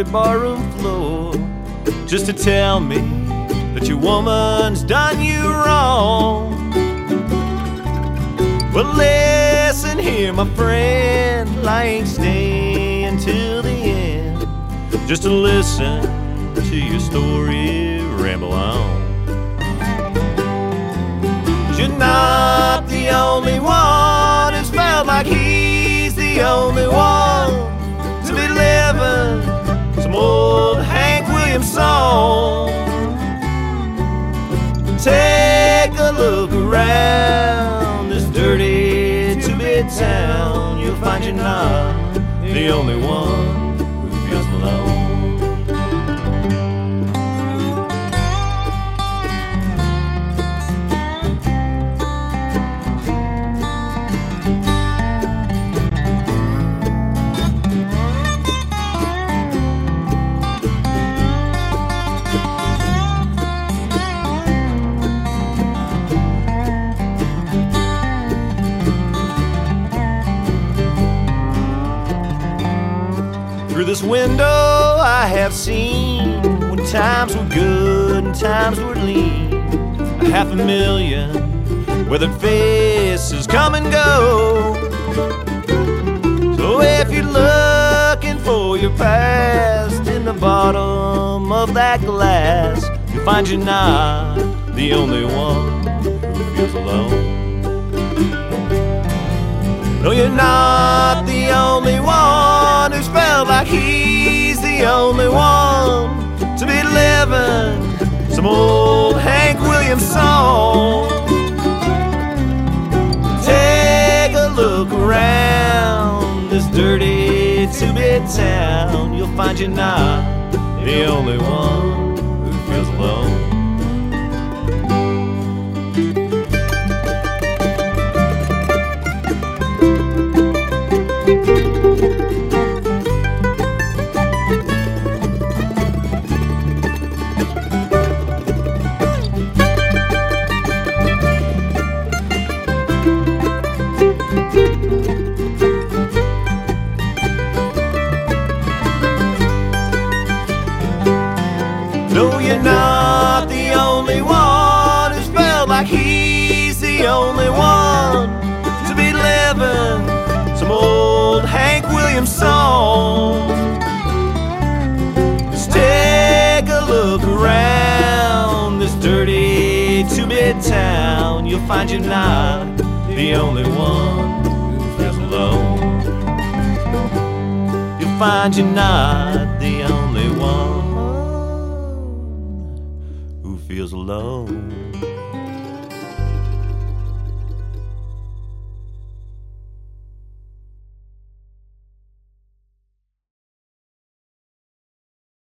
barroom floor just to tell me that your woman's done you wrong. Well, listen here, my friend, I ain't staying till the end just to listen to your story ramble on. 'Cause you're not the only one who's felt like he's the only one to be living some old Hank Williams song. Take a look around this dirty two-bit town. You'll find you're not the only one who feels alone. Through this window I have seen when times were good and times were lean, 500,000 weathered faces come and go. So if you're looking for your past in the bottom of that glass, you'll find you're not the only one who feels alone. No, you're not the only one who's felt like he's the only one to be living some old Hank Williams song. Take a look around this dirty two-bit town. You'll find you're not the only one who feels alone. No, you're not the only one who's felt like he's the only one to be living some old Hank Williams song. Just take a look around this dirty two-bit town. You'll find you're not the only one who feels alone. You'll find you're not the only one who feels alone.